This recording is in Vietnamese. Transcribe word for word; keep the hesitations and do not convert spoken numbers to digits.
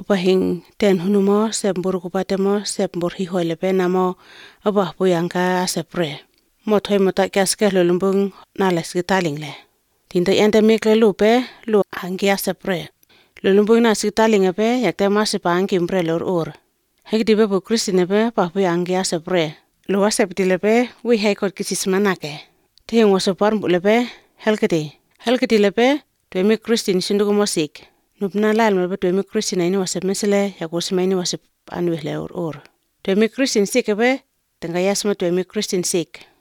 apa hing ten hunumo sembur kupatemo sembur hi hoilepe namo apa puyangka sepre mo thoi mota kaske lulumbung nales gitalingle tinda endemic le lupe lu hangia sepre lulumbung na sitalinga pe yakte masipa angkimbre lor ur hegdibe bu kristine pe pa puyangia sepre lu aseptile pe wi haikot kisismanake te ngosopar bulepe helketi helketi lepe Tuemi Kristin sindugo mosik. Nupna lal melbe tuemi Kristin ini wasep mesele ya kusma ini wasep anu le or or. Tuemi Kristin sik ebe tengayas ma tuemi Kristin sik.